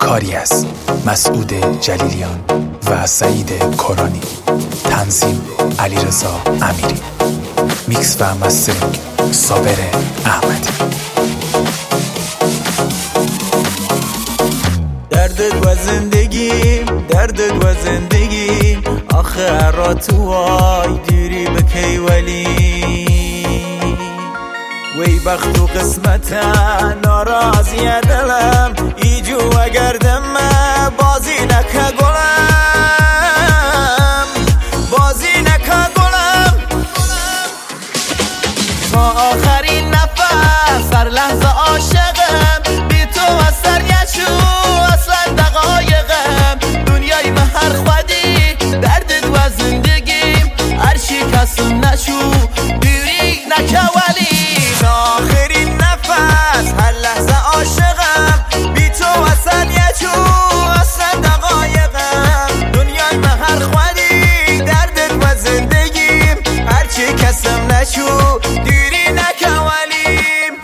کاری از مسعود جلیلیان و سعید کرانی. تنظیم علیرضا امیری. میکس و مسترینگ صابر احمدی. دردت و زندگیم، دردت و زندگیم، آخه را تو وای دیری بکی ولی وی بخت و قسمتا ناراضی دلم ایجو اگر دم بازی نکه گلم، بازی نکه گلم. تا آخرین نفس هر لحظه عاشقم، بی تو از سر یچو اصلا دقایقم. دنیای من هر خودی دردت و زندگیم، هر چی کسم نشو دیری نکه ولی آخرین نفس هر لحظه عاشقم، بی تو اصلا یچو اصلا دقایقم. دنیای من هر خودی دردت و زندگیم، هر چی کسم نشو دیری نکه ولی.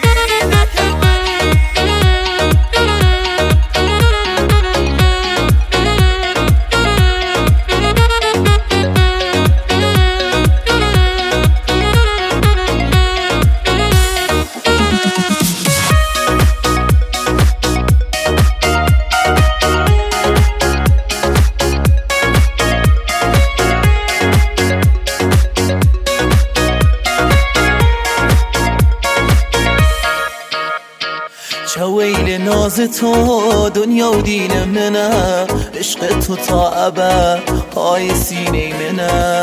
چویل ناز تو دنیا و دین منه، عشق تو تا ابد پای سینه منه.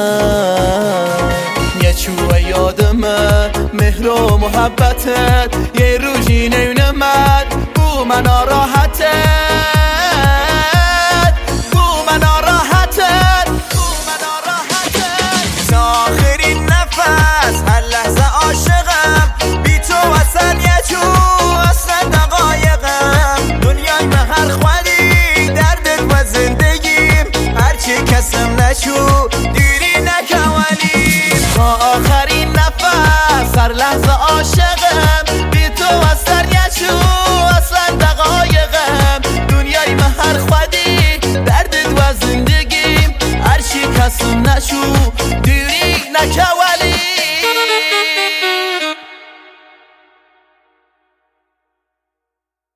یه چوه یادمه مهر و محبتت، یه روزی نمد بو من راحتت، بو من راحتت، بو من راحتت. تا آخرین نفس هر لحظه عاشقم، بی تو اصلا یه چو اصلا دقایقم. دنیای من هر خودی دردت و زندگیم، هرچی کسم نشو دیری نکه ولی. تا آخرین نفس هر لحظه عاشقم، بی تو اصلا یه چو اصلا دقایقم. دنیای من هر خودی دردت و زندگیم، هرچی کسم نشو